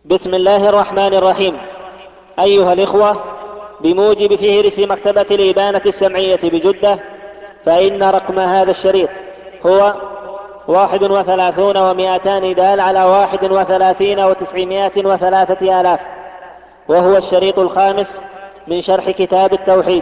بسم الله الرحمن الرحيم. أيها الإخوة، بموجب فهرس مكتبة الإبانة السمعية بجدة، فإن رقم هذا الشريط هو 31 و200 دال على 31 و903 آلاف، وهو الشريط الخامس من شرح كتاب التوحيد.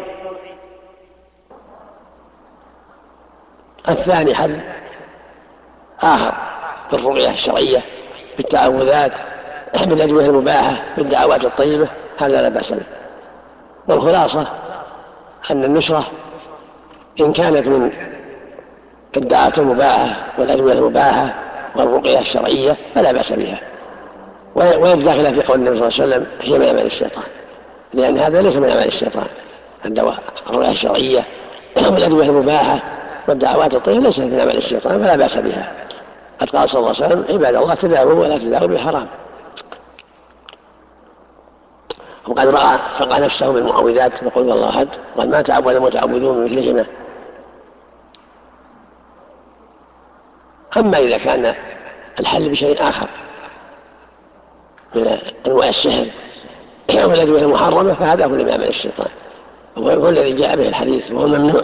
الثاني حل آخر في الرقية الشرعية بالتعوذات بالأدوية المباحة بالدعوات الطيبة، هذا لا بأس به. والخلاصة أن النشرة إن كانت من الدعوات المباحة والأدوية المباحة والرقية الشرعية فلا بأس بها، وإن داخل في قول النبي صلى الله عليه وسلم هي من أعمال الشيطان، لأن هذا ليس من أعمال الشيطان. الدواء الرقية الشرعية والأدوية المباحة والدعوات الطيبة ليست من أعمال الشيطان فلا بأس بها. قد قال صلى الله عليه وسلم: عباد الله تداووا ولا تداووا بالحرام. وقد رقى نفسه بالمعوذات وقل والله أحد، وقد ما تعود المتعوذون بمثلهما. أما إذا كان الحل بشيء آخر من أنواع السحر والأدوية المحرمة فهذا هو من أعمال الشيطان، هو الذي جاء به الحديث وهو ممنوع.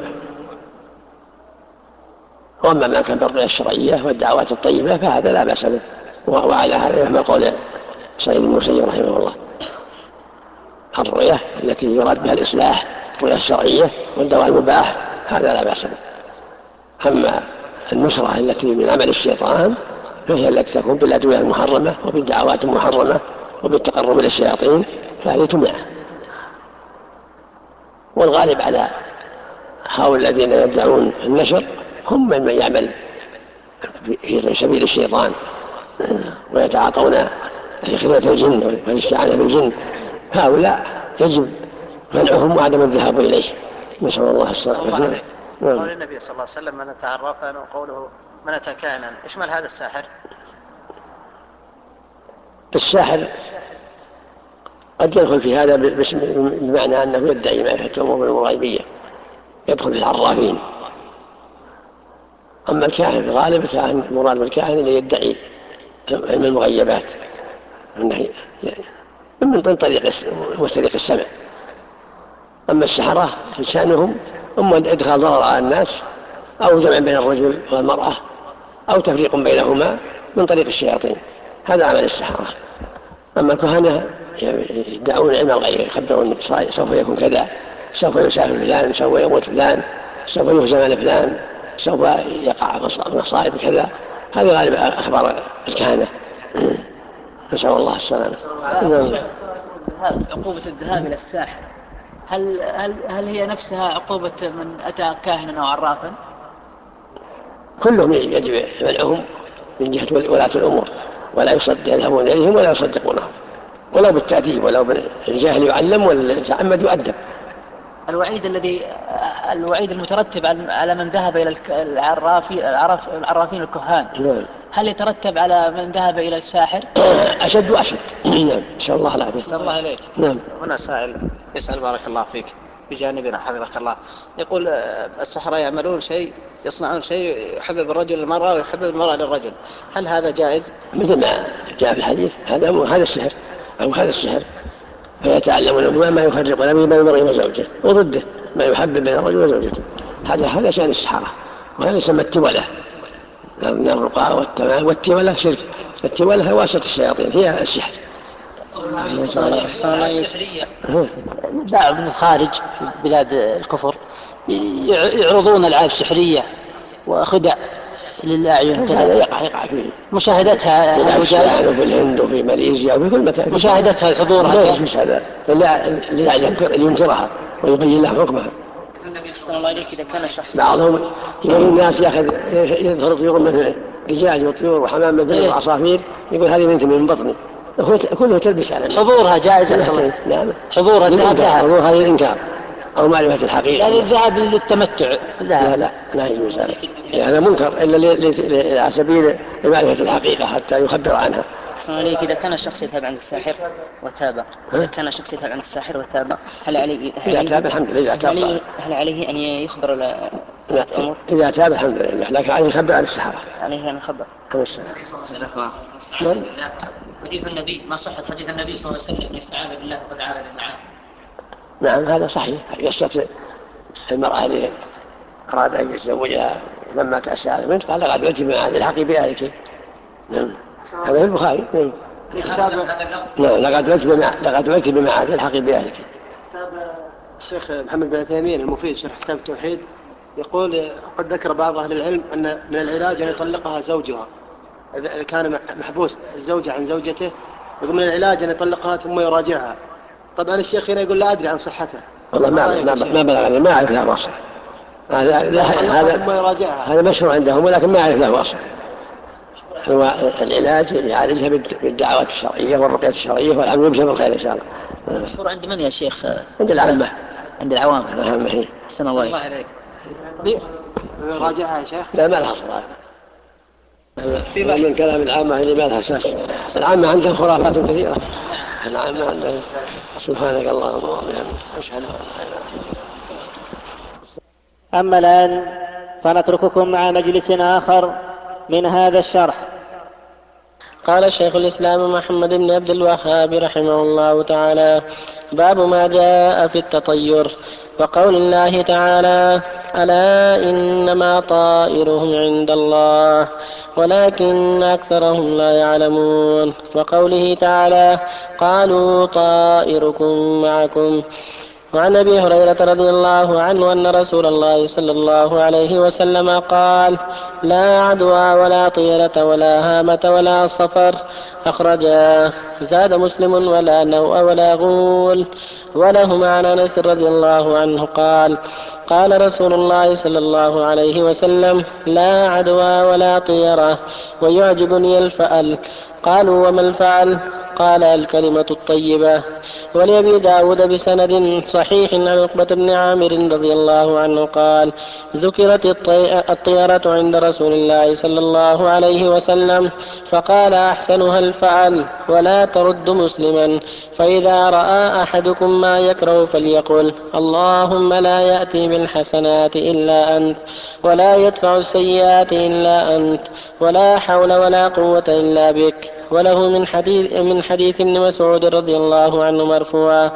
وأما ما كان بالرقية الشرعية والدعوات الطيبة فهذا لا بأس به. وعلى هذا يحمل قول سعيد بن المسيب رحمه الله: الرقية التي يراد بها الإصلاح الرقية الشرعية والدواء المباح هذا لا بأس به. أما النصرة التي من عمل الشيطان فهي التي تكون بالأدوية المحرمة وبالدعوات المحرمة وبالتقرب إلى الشياطين، فهذه تمنع. والغالب على هؤلاء الذين يدعون النشر هم من يعمل في سبيل الشيطان ويتعاطون في خدمة الجن والاستعانة بالجن، هؤلاء يجب منعهم وعدم الذهاب إليه، نسأل الله السلامة. قول النبي صلى الله عليه وسلم: من أتى عرافا، وقوله من أتى كاهنا، يشمل هذا الساحر؟ الساحر قد يدخل في هذا بمعنى أنه يدعي معرفة الأمور الغيبية، يدخل في العرافين. أما الكاهن في الغالب كان مراد بالكاهن اللي يدعي علم المغيبات من طريق مستريق السمع. أما السحرة لسانهم أما إدخال ضرر على الناس أو جمع بين الرجل والمرأة أو تفريق بينهما من طريق الشياطين، هذا عمل السحرة. أما الكهنة يدعون علم الغيب، يخبرون سوف يكون كذا، سوف يسافر فلان، سوف يموت فلان، سوف يهزم على فلان، سوف يقع مصائب كذا، هذه غالب أخبار الكهنة. نسأل الله السلامة. عقوبة الذهاب إلى الساحر هل هي نفسها عقوبة من أتى كاهنا أو عرافا؟ كلهم يجب منعهم من جهة ولاة الأمور، ولا يذهبون إليهم ولا يصدقونهم، ولو بالتأديب ولو بالجاهل يعلم والمتعمد يؤدب. الوعيد المترتب على من ذهب إلى العرافين الكهان، هل يترتب على من ذهب إلى الساحر؟ أشد وأشد. نعم، نسأل الله العافية. نسأل الله إليك. نعم. هنا سائل يسأل بارك الله فيك بجانبنا حفظك الله، يقول: السحرة يصنعون شيء يحبب الرجل للمرأة ويحبب المرأة للرجل، هل هذا جائز؟ مثل ما جاء في الحديث هذا السحر أو هذا السحر، فيتعلمون ما يفرق بين المرء وزوجه، وضده ما يحبب بين الرجل وزوجته. هذا شأن السحرة، وهذا يسمى التولة من الرقاء والتمام. والتولة شرك، التولة هي واسطة الشياطين، هي السحر. بعض خارج بلاد الكفر يعرضون ألعاب سحرية وخدع للأعين كذا، هذا يقع في مشاهدتها في باكستان وفي الهند وفي ماليزيا وفي كل مكان، مشاهدتها حضورها لا يجوز هذا لينكرها ويبين له حكمها. النبي صلى الله عليه وسلم كان الشخص بعضهم يقول الناس يظهر طيور مثل دجاج وطيور وحمام مثل وعصافير، يقول هذه من بطني، كله تلبس على حضورها جائزة. نعم، حضورها الذهاب لها، حضورها للإنكار أو معرفة الحقيقة، لا للذهاب للتمتع. لا يجوز هذا، هذا منكر إلا على سبيل معرفة الحقيقة حتى يخبر عنها. إذا كان الشخص يذهب عند الساحر وتاب، هل عليه إذا تاب الحمد لله. هل عليه أن يخبر إذا تاب الحمد لله، لكن عليه يخبر عن السحرة. عليه أن يخبر. حديث النبي، ما صحة حديث النبي صلى الله عليه وسلم استعاذ بالله فقد عاذ بالمعاذ؟ نعم هذا صحيح. قصة المرأة اللي أراد أن يتزوجها لما تأسى منه قال لقد وجه معاذ الحقي بأهلك. نعم هذا في البخاري. نعم لقد وجه بمعاذ الحقي بأهلك. الشيخ محمد بن عثيمين المفيد شرح كتاب التوحيد يقول قد ذكر بعض أهل العلم أن من العلاج أن يطلقها زوجها إذا كان محبوس الزوجة عن زوجته، يقول من العلاج أن يطلقها ثم يراجعها. طبعا الشيخ هنا يقول لا أدري عن صحتها. والله ما بلغني، ما أعرف له وصف. هذا مشروع عندهم ولكن ما أعرف له وصف. هو العلاج يعالجها بالدعوات الشرعية والرقية الشرعية والعلم يبشر بالخير إن شاء الله. مشهور عند من يا شيخ؟ عند العامة. عند العوام. العامة. أحسن الله عليك. راجعها يا شيخ؟ لا ما لها صلاة. من كلام العامة اللي ما لها أساس. العامة عندهم خرافات كثيرة. العامة عندهم. سبحانك اللهم وبحمدك أشهد أن لا إله إلا أنت. أما الآن فنترككم مع مجلس آخر من هذا الشرح. قال شيخ الإسلام محمد بن عبد الوهاب رحمه الله تعالى: باب ما جاء في التطير، وقول الله تعالى: ألا إنما طائرهم عند الله ولكن أكثرهم لا يعلمون، وقوله تعالى: قالوا طائركم معكم. وعن أبي هريرة رضي الله عنه أن رسول الله صلى الله عليه وسلم قال: لا عدوى ولا طيرة ولا هامة ولا صفر. أخرجاه. زاد مسلم: ولا نوء ولا غول. ولهم عن أنس رضي الله عنه قال: قال رسول الله صلى الله عليه وسلم: لا عدوى ولا طيرة ويعجبني الفأل. قالوا: وما الفعل؟ قال: الكلمة الطيبة. ولأبي داود بسند صحيح عن عقبة بن عامر رضي الله عنه قال: ذكرت الطيرة عند رسول الله صلى الله عليه وسلم فقال: أحسنها الفعل ولا ترد مسلما، فإذا رأى أحدكم ما يكره فليقل: اللهم لا يأتي بالحسنات إلا أنت ولا يدفع السيئات إلا أنت ولا حول ولا قوة إلا بك. وله من حديث ابن مسعود رضي الله عنه مرفوعا: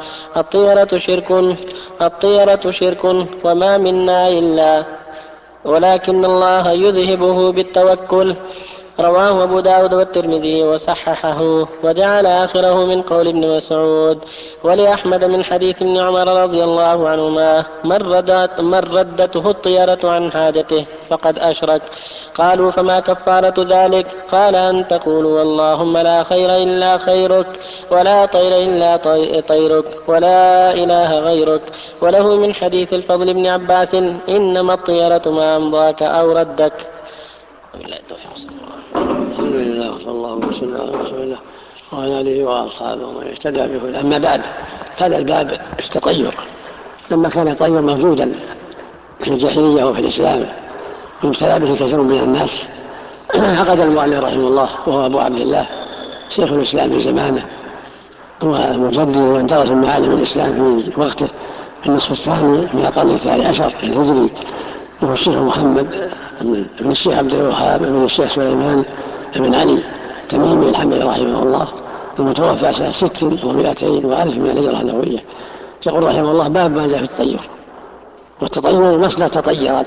الطيرة شرك وما منا إلا ولكن الله يذهبه بالتوكل. رواه أبو داود والترمذي وصححه، وجعل آخره من قول ابن مسعود. ولأحمد من حديث ابن عمر رضي الله عنهما: من ردته الطيرة عن حاجته فقد أشرك. قالوا: فما كفارة ذلك؟ قال: أن تقولوا: اللهم لا خير إلا خيرك ولا طير إلا طيرك ولا إله غيرك. وله من حديث الفضل بن عباس: إنما الطيرة ما أمضاك أو ردك. الحمد لله وصلى الله وسلم على رسول الله وعلى آله وأصحابه ومن اهتدى بهداه. أما بعد، هذا الباب التطير لما كان الطير موجودا في الجاهلية وفي الإسلام ويبتلى به كثير من الناس، عقد المؤلف رحمه الله وهو أبو عبد الله شيخ الإسلام في زمانه ومجدد وانترس معالم الإسلام في وقته في النصف الثاني من القرن الثاني عشر الهجري، وهو الشيخ محمد بن الشيخ عبد الوهاب بن الشيخ سليمان بن علي التميمي الحمدي رحمه الله، المتوفى سنة 600 وألف من الهجرة النبوية. يقول رحمه الله: باب ما جاء في التطير. والتطير مصدر تطيرا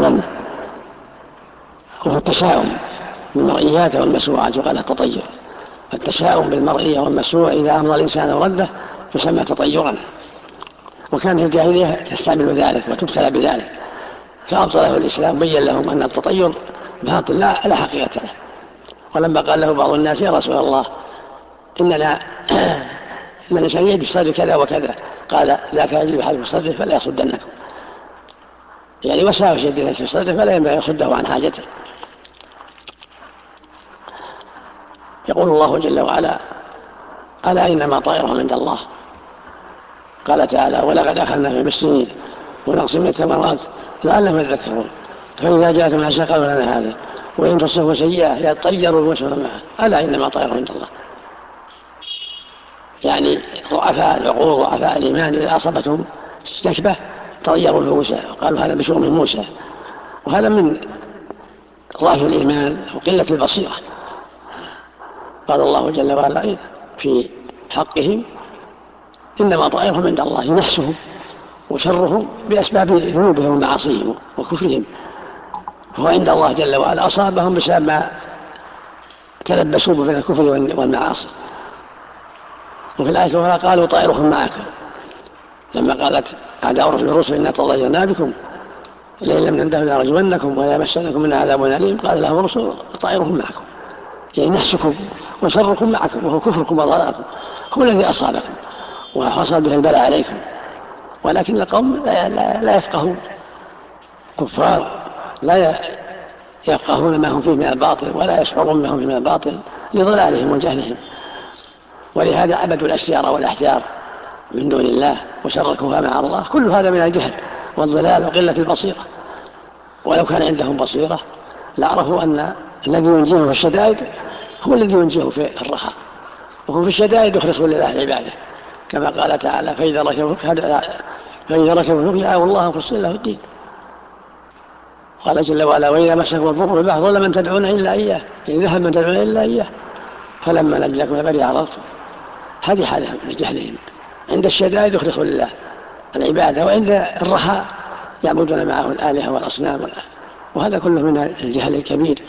وهو التشاؤم بالمرئيات والمسموعات، وقال التطير. التشاؤم بالمرئية والمسموع إذا أمر الإنسان ورده يسمى تطيرا، وكان في الجاهلية تستعمل ذلك وتبتلى بذلك، فأبطله الإسلام بين لهم أن التطير باطل لا حقيقة له. ولما قال له بعض الناس: يا رسول الله إن الإنسان يجد في صدره كذا وكذا، قال: ذاك يجد حال في صدره فلا يصدنكم، يعني وساوس يد الناس في صدره فلا ينبغي يصده عن حاجته. يقول الله جل وعلا: ألا إنما طائرهم عند الله. قال تعالى: ولقد أخذنا بالسنين ونقص من الثمرات لعلهم يذكرون، فإذا جاءتهم حسنة قالوا لنا هذا، وإن تصبوا سيئة يطيروا بمثل معه، ألا إنما طائرهم عند الله. يعني ضعفاء العقول ضعفاء الإيمان إذا أصابتهم نكبة طيروا بموسى وقالوا: هذا بشؤم موسى. وهذا من ضعف الإيمان وقلة البصيرة. قال الله جل وعلا في حقهم إنما طائرهم عند الله نحسهم وشرهم بأسباب ذنوبهم ومعاصيهم وكفرهم، فهو عند الله جل وعلا أصابهم بسبب ما تلبسوا من الكفر والمعاصي. وفي الآية الأخرى قالوا طائرهم معكم، لما قالت أعداء الرسل إنا تطيرنا بكم لئن لم ننتهوا لنرجمنكم ويمسنكم من عذاب أليم، قال لهم الرسل طائرهم معكم، يعني نحسكم وشركم معكم وهو كفركم وضلالكم هو الذي أصابكم وحصل به البلاء عليكم، ولكن القوم لا يفقهون، كفار لا يفقهون ما هم فيه من الباطل ولا يشعرون ما هم فيه من الباطل لضلالهم وجهلهم، ولهذا عبدوا الأشجار والأحجار من دون الله وشركوها مع الله. كل هذا من الجهل والضلال وقلة البصيرة، ولو كان عندهم بصيرة لعرفوا أن الذي ينجيه في الشدائد هو الذي ينجيه في الرخاء، وهم في الشدائد يخلصون لله العبادة كما قال تعالى فإذا ركبوا دعوا الله مخلصين له الدين. قال جل وعلا وإذا مسكم الضر ببحر ضل من تدعون إلا إياه، يعني ذهب من تدعون إلا إياه فلما نجاكم إلى البر عرفتم. هذه حالهم من جهلهم، عند الشدائد يخلصون لله العبادة، وعند الرخاء يعبدون معه الآلهة والأصنام، وهذا كله من الجهل الكبير.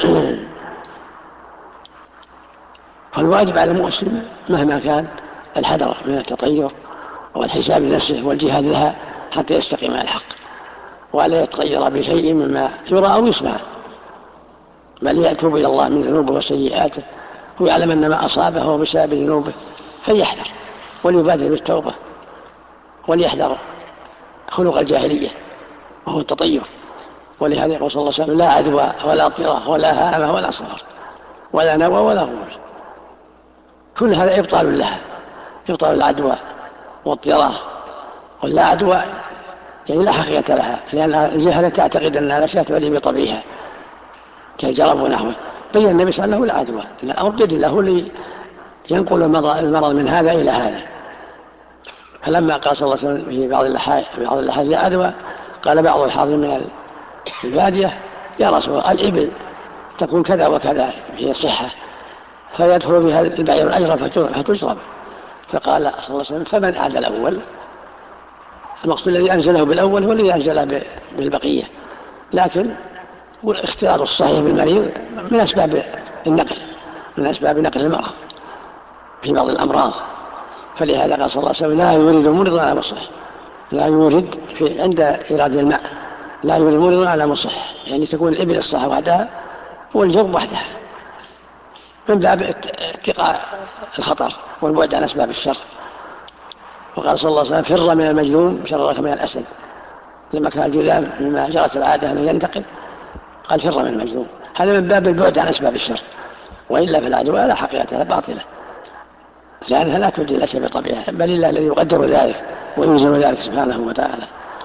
فالواجب على المسلم مهما كان الحذر من التطير والحساب لنفسه والجهاد لها حتى يستقيم على الحق، ولا يتطير بشيء مما يرى أو يسمع، بل يتوب إلى الله من ذنوبه وسيئاته ويعلم أن ما أصابه هو بسبب ذنوبه، فليحذر وليبادر بالتوبة وليحذر خلق الجاهلية وهو التطير. ولهذا يقول صلى الله عليه وسلم لا عدوى ولا طيرة ولا هامة ولا صفر ولا نوى ولا غول، كل هذا إبطال لها، إبطال العدوى والطيرة ولا عدوى يعني لا حقيقة لها، لأن الجهلة تعتقد أنها الأشياء تولي بطبيعها كالجرب ونحوه. بين النبي صلى الله عليه وسلم لا عدوى، الأمر بيد الله لينقل المرض من هذا إلى هذا. فلما قال صلى الله عليه وسلم في بعض اللحاظ لا عدوى، قال بعض الحاضرين من البادية يا رسول الله الإبل تكون كذا وكذا هي الصحة فيدخل بها البعير الأجرى فتشرب، فقال صلى الله عليه وسلم فمن أعد الأول؟ المقصود الذي أنزله بالأول هو الذي أنزله بالبقية، لكن اختيار الصحيح بالمريض من أسباب النقل، من أسباب نقل المرض في بعض الأمراض. فلهذا قال صلى الله عليه وسلم لا يورد مرض على مصح، لا يورد عند إيراد الماء لا يورد مرض على مصح، يعني تكون الإبل الصح وحدها والجرب وحدها من باب اتقاء الخطر والبعد عن أسباب الشر. وقال صلى الله عليه وسلم فر من المجنون شرك من الأسد، لما كان الجذام مما جرت العادة أن ينتقل قال فر من المجنون، هذا من باب البعد عن أسباب الشر، وإلا فالعدوى لا حقيقة باطلة لأنها لا تؤدي الأشياء بطبيعها، بل الله الذي يقدر ذلك وينزل ذلك سبحانه وتعالى.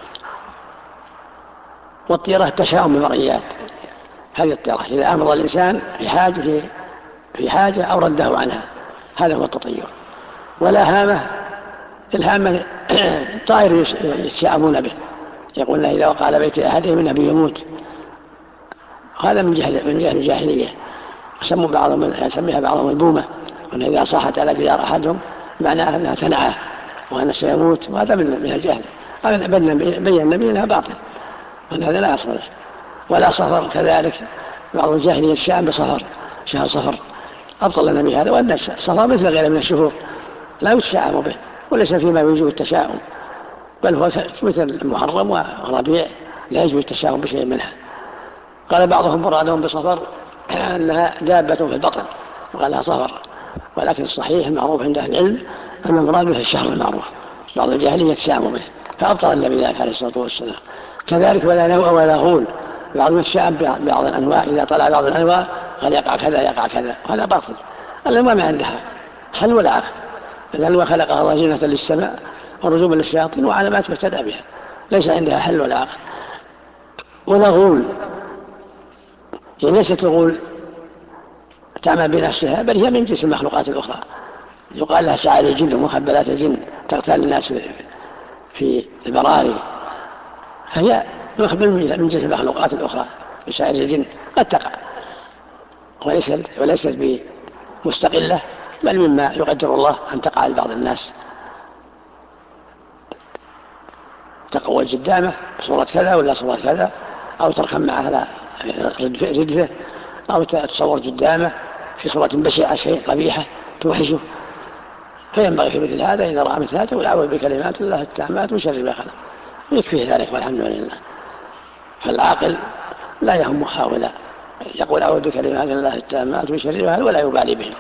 والطيرة التشاؤم بالمرئيات، هذه الطيرة إذا أمر الإنسان في حاجة أو رده عنها هذا هو التطير. ولا هامة، الهامة طائر يتشاءمون به، يقولون إذا وقع على بيت أحدهم النبي يموت، هذا من جهل الجاهلية، يسميها بعضهم البومة، وأن إذا صاحت على جدار أحدهم معناها أنها تنعى وأنه سيموت، وهذا من الجهل. بين النبي أنها باطل وأن هذا لا يصلح. ولا صفر كذلك، بعض الجاهلية الشام بصفر، شهر صفر، أبطل النبي هذا، وأن الصفر مثل غيره من الشهور لا يتشاءم به وليس فيما يوجب التشاؤم، بل هو مثل المحرم وربيع لا يجب التشاؤم بشيء منها. قال بعضهم مرادهم بصفر أنها دابة في البطن وقال لها صفر، ولكن الصحيح المعروف عند أهل العلم أن المراد به الشهر المعروف، بعض الجاهلية يتشاءم به فأبطل النبي ذلك عليه الصلاة والسلام. كذلك ولا نوء ولا غول، بعض الشام بعض الأنواع إذا طلع بعض الأنواع قال يقع كذا يقع كذا، هذا باطل. الأنواع ما عندها حل ولا عقل، الأنواع خلقها الله زينة للسماء ورجوما للشياطين وعلامات يهتدى بها، ليس عندها حل ولا عقل. ولا غول، يعني ليست الغول تعمل بنفسها بل هي من جنس المخلوقات الأخرى، يقال لها سعال الجن ومخبلات الجن تقتل الناس في البراري، فهي من جنس المخلوقات الأخرى بسائر الجن قد تقع وليست بمستقلة، بل مما يقدر الله أن تقع لبعض الناس، تقوى قدامه بصورة كذا ولا صورة كذا، أو تركب معه على ردفه، أو تصور قدامه في صورة بشعة شيء قبيحة توحشه. فينبغي في مثل هذا إذا رأى مثل هذا والعوذ بكلمات الله التامات من شر ما خلق، ويكفيه ذلك والحمد لله. فالعاقل لا يهم هؤلاء، يقول أعوذ بكلمات الله التامات من شر ما خلق ولا يبالي بهم.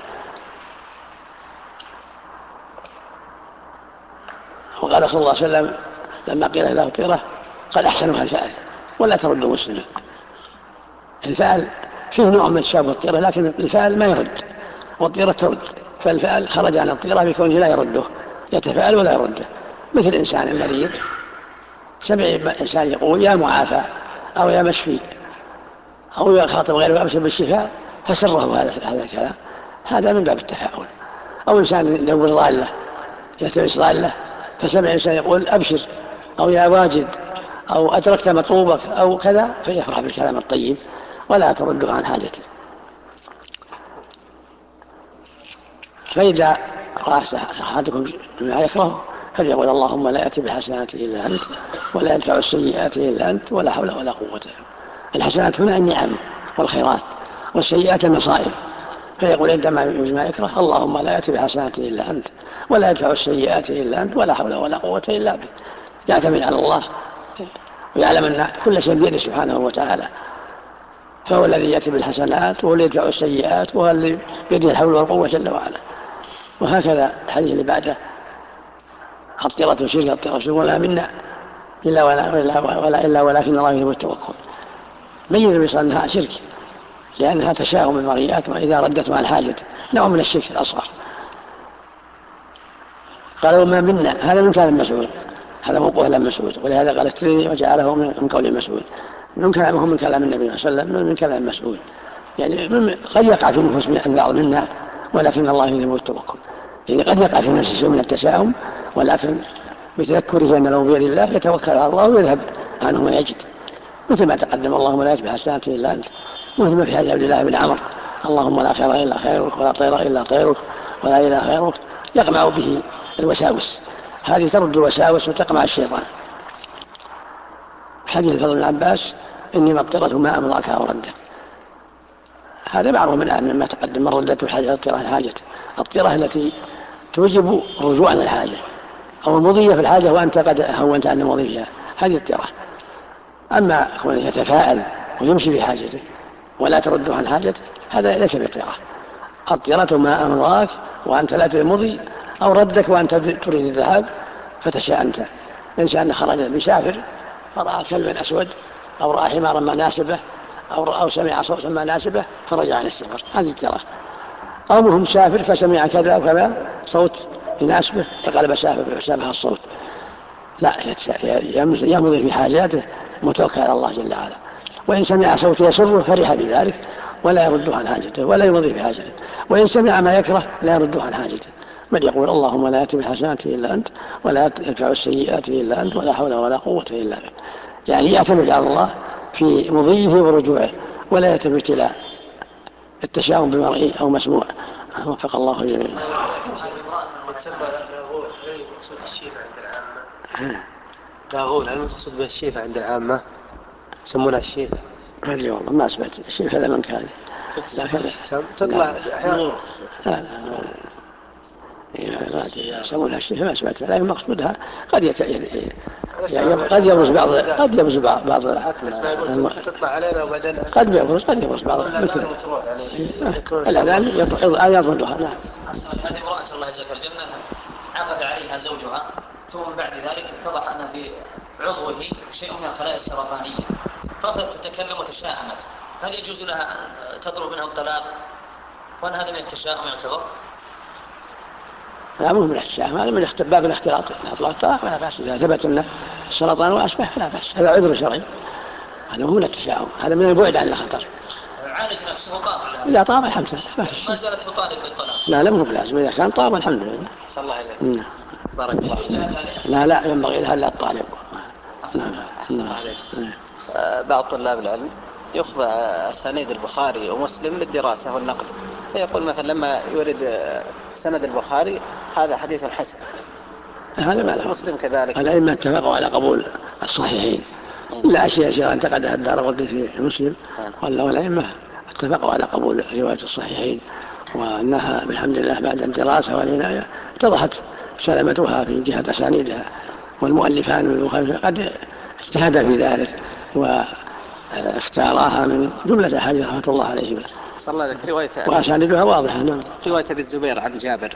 وقال صلى الله عليه وسلم لما قيل له طيرة قال أحسنها الفعل ولا ترد مسلما. الفعل فيه نوع من شابه الطيرة، لكن الفعل ما يرد والطيرة ترد، فالفعل خرج عن الطيرة بكونه لا يرده، يتفاعل ولا يرده. مثل إنسان مريض سمع إنسان يقول يا معافى أو يا مشفي أو يخاطب غيره وأبشر بالشفاء فسره هذا الكلام، هذا من باب التفاعل. أو إنسان يدور ضالة يلتمس ضالة فسمع إنسان يقول أبشر أو يا واجد أو أدركت مطلوبك أو كذا، فيفرح بالكلام الطيب ولا ترده عن حاجته. فإذا رأى أحدكم ما يكره فليقول اللهم لا يأتي بالحسنات إلا أنت ولا يدفع السيئات إلا أنت ولا حول ولا قوة. الحسنات هنا النعم والخيرات، والسيئات المصائب، فيقول عندما ما يكره اللهم لا يأتي بالحسنات إلا أنت ولا يدفع السيئات إلا أنت ولا حول ولا قوة إلا بك. يعتمد على الله ويعلم أن كل شيء بيده سبحانه وتعالى، فهو الذي يأتي بالحسنات وهو الذي يدفع السيئات وهو الذي بيده الحول والقوة جل وعلا. وهكذا الحديث اللي بعده الطيرة شرك الطيرة ولا منا إلا ولكن الله يحب التوكل. بين بصر أنها شرك لأنها تشاؤم بالمرئيات وإذا ردت عن الحاجة نوع من الشرك الأصغر. قال وما منا، هذا من كلام مسعود، هذا موقوف لم مسعود، ولهذا قال الترمذي وجعله من قول مسعود، من كلامه من كلام النبي صلى الله عليه وسلم من كلام مسعود. يعني قد يقع في نفوس البعض منا ولكن الله يحب التوكل، يعني قد يقع في نفسه شيء من التشاؤم ولكن بتذكره أن لو بيد الله يتوكل على الله ويذهب عنه ما يجد، مثل ما تقدم اللهم لا يأتي بالحسنات إلا أنت، مثل ما في حديث عبد الله بن عمرو اللهم لا خير إلا خيرك ولا طير إلا طيرك ولا إله غيرك، يقمع به الوساوس، هذه ترد الوساوس وتقمع الشيطان. حديث الفضل بن عباس إني مطرة ما أمضاك أو ردك، هذا معروف من ما تقدم من ردته الحاجة، الطيرة التي توجب الرجوع عن الحاجة أو المضية في الحاجة وأنت قد هونت عن المضية، هذه الطيرة. أما يتفاءل ويمشي في حاجته ولا ترده عن حاجته هذا ليس بطيرة. الطيرة ما أمضاك وأنت لا تريد المضي، أو ردك وأنت تريد الذهاب فتشاءمت. إنسان خرج بسافر فرأى كلبا أسود أو رأى حمارا ما ناسبه أو سمع صوتا ما ناسبه فرجع عن السفر، هذه الطيرة. أو مهم سافر فسمع كذا وكذا صوت يناسبه فقلب سافر بسبب الصوت، لا يمضي في حاجاته متوكل على الله جل وعلا. وإن سمع صوت يسره فرح بذلك ولا يرده عن حاجته ولا يمضي في حاجته، وإن سمع ما يكره لا يرده عن حاجته، بل يقول اللهم لا يأتي بالحسنات إلا أنت ولا يدفع السيئات إلا أنت ولا حول ولا قوة إلا بك. يعني يعتمد على الله في مضيه ورجوعه ولا يلتفت إلى التشاؤم بمرئي أو مسموع. وفق الله جميعا. داغول هل المقصود به الشيفة عند العامة؟ يسمونها الشيفة؟ هذه والله ما أثبت الشيفة هذا من كان تطلع أحيانا يسمونها الشيفة ما أثبت، لكن مقصودها قد يبرز بعض تطلع علينا وبعدين قد يبرز بعض مثل الأذان يضردها. نعم. هذه امرأة الله عز وجل عقد عليها زوجها ثم بعد ذلك اتضح أن في عضوه شيء من الخلايا السرطانية فقدت تتكلم وتشاءمت، هل يجوز لها أن تطلب منه الطلاق؟ وأن هذا من التشاؤم يعتبر؟ لا مو من التشاؤم، هذا من باب الاختلاط، الطلاق لا بأس إذا ثبت أن السرطان وأشبه لا بأس، هذا عذر شرعي، هذا مو من التشاؤم، هذا من البعد عن الخطر. عالج نفسه قابل إذا طاب الحمد لله ما زالت تطالب بالطلاق. لا مو بلازم، إذا كان طاب الحمد لله. صلى الله عليه وسلم. لا ينبغي لها لا الطالب. أحسن عليك. بعض طلاب العلم يأخذ أسانيد البخاري ومسلم للدراسة والنقد، فيقول مثلا لما يورد سند البخاري هذا حديث حسن، هذا ما له. مسلم كذلك. الأئمة اتفقوا على قبول الصحيحين، لا أشياء يسيرة انتقدها الدارقطني في مسلم، والأئمة اتفقوا على قبول رواية الصحيحين، وأنها بحمد الله بعد الدراسة والعناية اتضحت سلامتها في جهة أسانيدها، والمؤلفان من البخاري قد اجتهد في ذلك واختاراها من جملة أحاديث رحمة الله عليهما. صلى الله عليك. رواية وأسانيدها واضحة. نعم. رواية أبي الزبير عن جابر.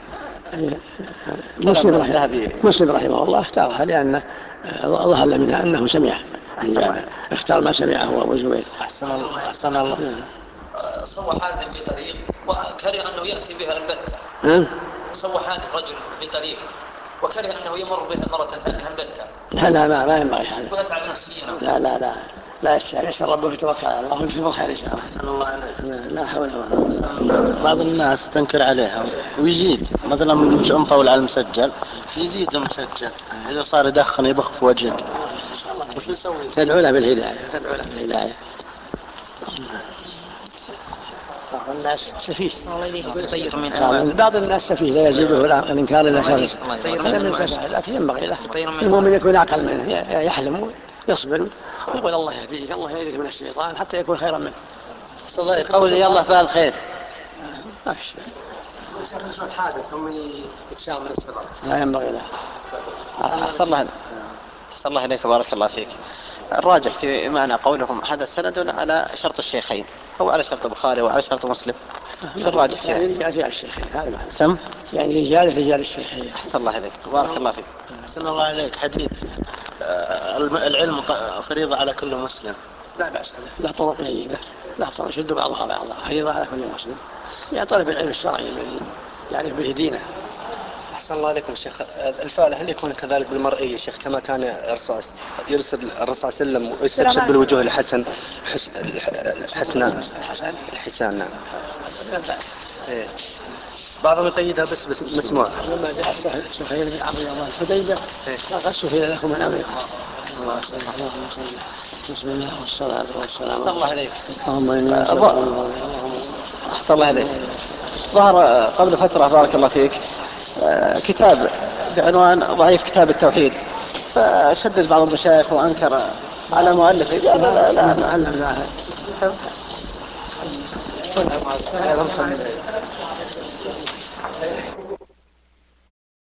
مسلم رحمه الله اختارها لأنه ظهر منها أنه سمع، اختار ما سمعه أبو الزبير. أحسن الله. صور حادث في طريق وكره أنه يأتي بها البتة. صور حادث رجل في طريق وكره أنه يمر بها مرة ثانية البتة. لا ما ينبغي هذا. ويتعب نفسيا. لا يسأل ربه يتوكل على الله ويمشي بالخير إن شاء الله. لا حول ولا قوة. بعض الناس تنكر عليها ويزيد، مثلا مطول على المسجل يزيد المسجل، إذا صار يدخن يبخ في وجهك وش نسوي؟ تدعو له بالهداية. بعض الناس سفيه. بعض الناس سفيه لا يزيده الإنكار إلا شر، هذا من سفه، لكن ينبغي له المؤمن يكون أعقل منه، يحلم ويصبر ويقول الله يهديك، الله يهديك من الشيطان حتى يكون خيرا منه. صلى قولي يلا فعل خير. ما في شيء. يحصل حادث ثم يتشاء من السبب. لا ينبغي له. صلى الله عليك بارك الله فيك. الراجح في معنى قولهم هذا السند على شرط الشيخين أو على شرط البخاري وعلى شرط مسلم. شو الراجح يعني رجال الشيخين هذا معنى. سم يعني رجال الشيخين. أحسن الله عليك بارك الله فيك. أحسن الله عليك. حديث العلم فريضة على كل مسلم، لا بأس له طرق جيدة، لا طرق يشد بعضها بعضا، فريضة على كل مسلم، يعني طلب العلم الشرعي من يعرف به دينه. أحسن الله عليكم شيخ. الفعل هل يكون كذلك بالمرئي يا شيخ كما كان يرسل الرسول صلى الله عليه وسلم ويستبشر بالوجوه الحسن الحسان نعم. بعضهم يقيدها بس مسموع. لما جاء سهيل بن عمرو الله الحديبة قد سهل لكم من أمركم. بسم الله والصلاة والسلام. أحسن الله عليك. أحسن الله عليك. ظهر قبل فترة بارك الله فيك كتاب بعنوان ضعيف كتاب التوحيد، فشدد بعض المشايخ وأنكر على مؤلفه. لا